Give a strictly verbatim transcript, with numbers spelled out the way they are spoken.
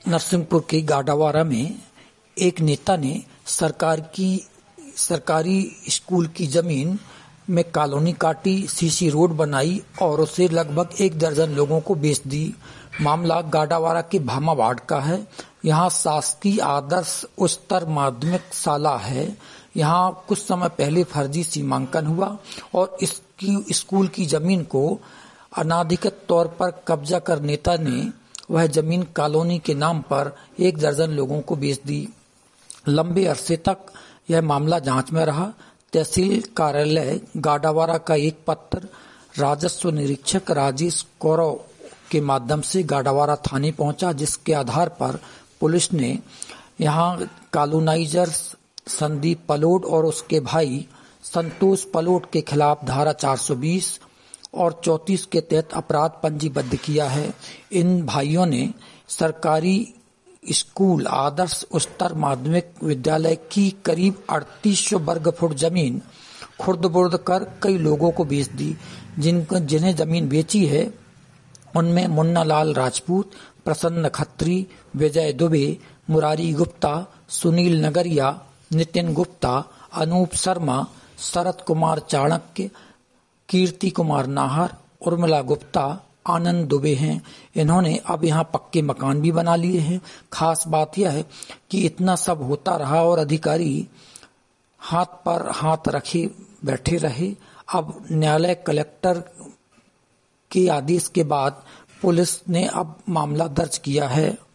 नरसिंहपुर के गाडावारा में एक नेता ने सरकार की सरकारी स्कूल की जमीन में कॉलोनी काटी, सीसी रोड बनाई और उसे लगभग एक दर्जन लोगों को बेच दी। मामला गाडावारा के भामा वार्ड का है। यहाँ शासकीय आदर्श उच्चतर माध्यमिक शाला है। यहाँ कुछ समय पहले फर्जी सीमांकन हुआ और इसकी स्कूल की जमीन को अनाधिकृत तौर पर कब्जा कर नेता ने वह जमीन कॉलोनी के नाम पर एक दर्जन लोगों को बेच दी। लंबे अरसे तक यह मामला जांच में रहा। तहसील कार्यालय गाडावारा का एक पत्र राजस्व निरीक्षक राजेश कौरव के माध्यम से गाडावारा थाने पहुंचा, जिसके आधार पर पुलिस ने यहां कॉलोनाइजर संदीप पलोड और उसके भाई संतोष पलोड के खिलाफ धारा चार सौ बीस और चौंतीस के तहत अपराध पंजीबद्ध किया है। इन भाइयों ने सरकारी स्कूल आदर्श उच्चतर माध्यमिक विद्यालय की करीब अड़तीस सौ वर्ग फुट जमीन खुर्द-बुर्द कर कई लोगों को बेच दी। जिनको जिन्हें जमीन बेची है उनमें मुन्ना लाल राजपूत, प्रसन्न खत्री, विजय दुबे, मुरारी गुप्ता, सुनील नगरिया, नितिन गुप्ता, अनूप शर्मा, शरद कुमार चाणक्य, कीर्ति कुमार नाहर, उर्मिला गुप्ता, आनंद दुबे हैं। इन्होंने अब यहाँ पक्के मकान भी बना लिए हैं। खास बात यह है कि इतना सब होता रहा और अधिकारी हाथ पर हाथ रखे बैठे रहे। अब न्यायालय कलेक्टर के आदेश के बाद पुलिस ने अब मामला दर्ज किया है।